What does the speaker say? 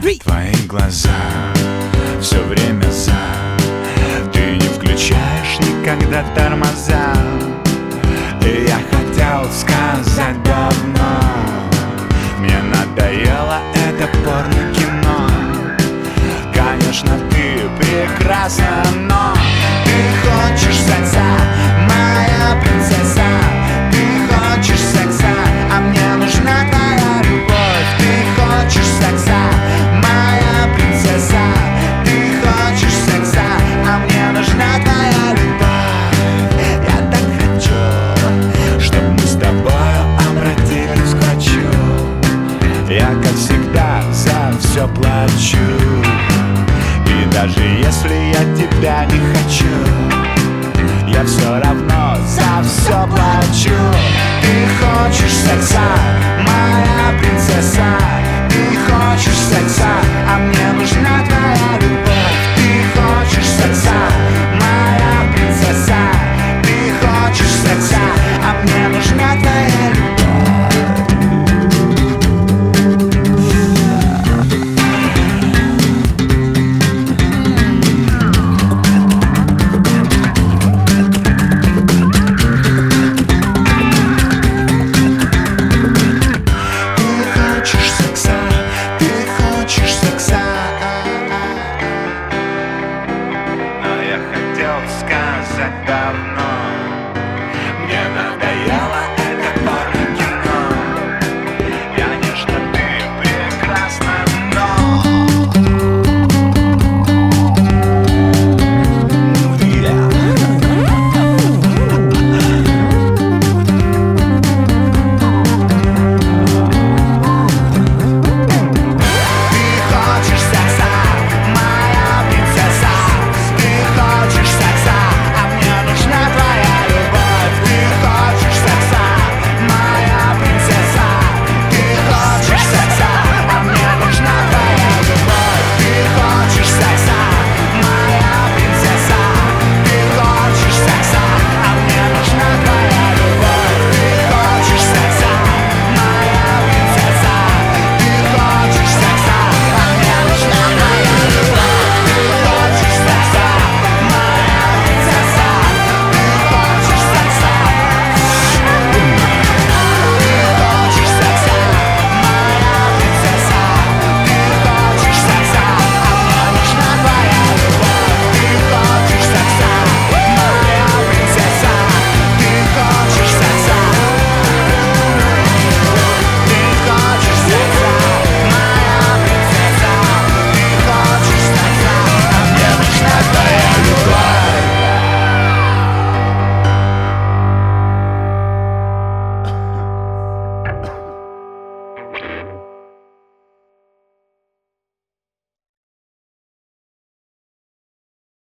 Твои глаза все время за. Ты не включаешь никогда тормоза. И я хотел сказать давно, мне надоело это порно-кино. Конечно, ты прекрасна, но ты хочешь секса, моя принцесса. Ты хочешь секса, а мне нужна твоя любовь. Ты хочешь секса, моя принцесса. Ты хочешь секса, а мне нужна твоя любовь. Я так хочу, чтобы мы с тобой обратились к врачу. Я, как всегда, за все плачу. И даже если я тебя не хочу, я все равно за все плачу. Ты хочешь секса, моя